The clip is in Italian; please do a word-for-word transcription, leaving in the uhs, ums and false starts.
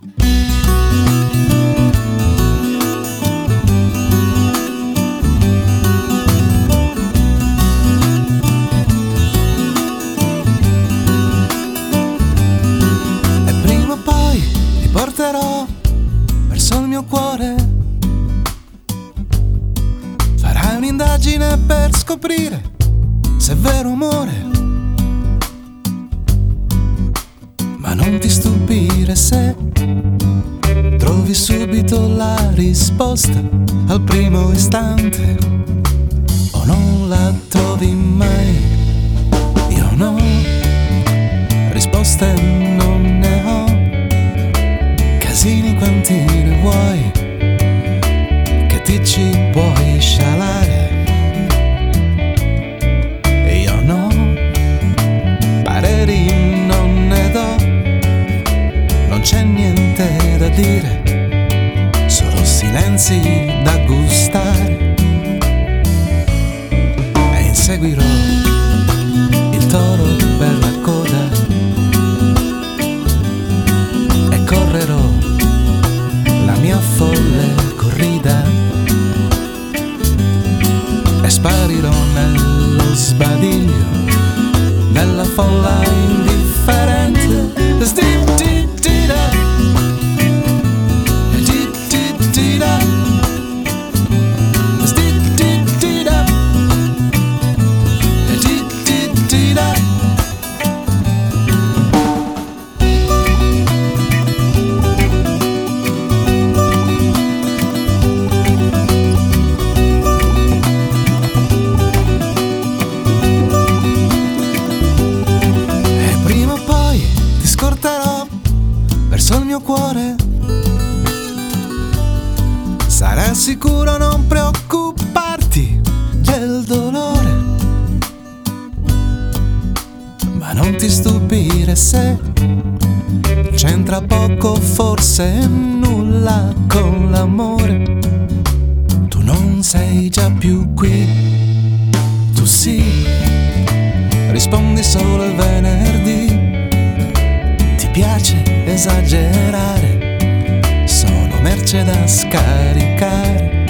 E prima o poi ti porterò verso il mio cuore. Farai un'indagine per scoprire se è vero amore. Ma non ti stupire se trovi subito la risposta al primo istante, o non la trovi mai. Io no, risposte non ne ho, casini quanti ne vuoi, che ti ci puoi scialare. E io no, pareri non ne do, non c'è niente da dire, solo silenzi da gustare. E inseguirò il toro per la coda e correrò la mia folle corrida e sparirò nello sbadiglio della folla indifferente. Sti-ti-ti-da, ti-ti-ti-da, sti-ti-ti-da, ti-ti-ti-da. E prima o poi ti scorterò verso il mio cuore. Sarai sicuro, non preoccuparti del dolore, ma non ti stupire se c'entra poco, forse nulla con l'amore. Tu non sei già più qui, tu sì, rispondi solo il venerdì. Ti piace esagerare, sono merce da scaricare.